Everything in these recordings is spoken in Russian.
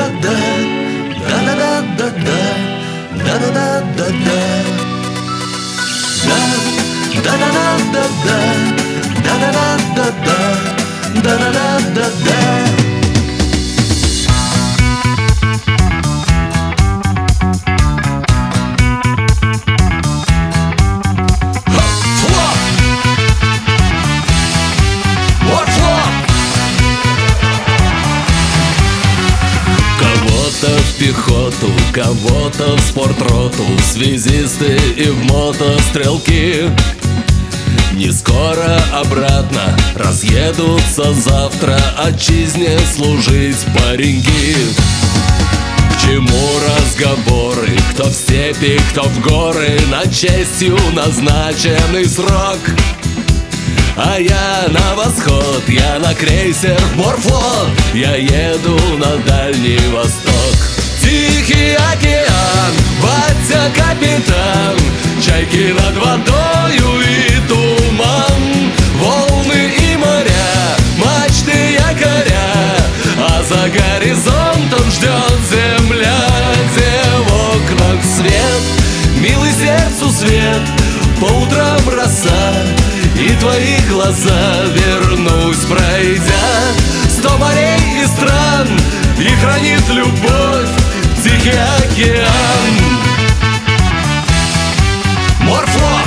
Кого-то в пехоту, кого-то в спортроту, в связисты и в мотострелки. Не скоро обратно разъедутся завтра отчизне служить пареньки. К чему разговоры, кто в степи, кто в горы, на честью назначенный срок. А я на восход, я на крейсер Морфлот, я еду на Дальний Восток. Тихий океан, батя капитан, чайки над водою и туман, волны и моря, мачты якоря, а за горизонтом ждет земля, где в окнах свет, милый сердцу свет, по утрам роса, и твои глаза вернусь, пройдя 100 морей и стран, и хранит любовь Тихий океан. Морфлот!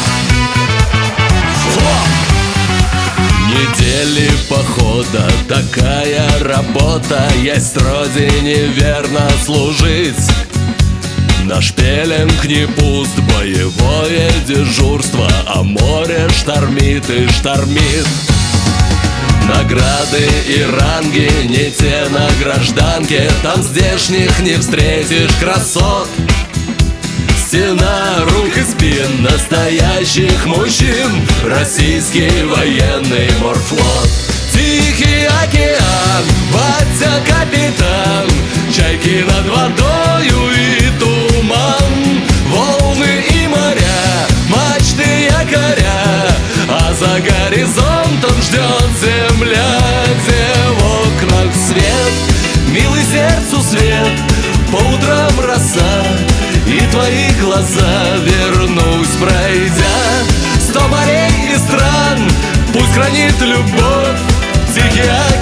Недели похода, такая работа, есть родине верно служить. Наш пеленг не пуст, боевое дежурство, а море штормит и штормит. Награды и ранги не те на гражданке, там здешних не встретишь красот. Стена рук и спин настоящих мужчин, российский военный морфлот. Тихий океан, батя капитан, чайки над водою и туман, волны и моря, мачты якоря, а за горизонтом ждет земля, где в окнах свет, милый сердцу свет, по утрам роса, и твои глаза вернусь, пройдя 100 морей и стран, пусть хранит любовь Тихий океан.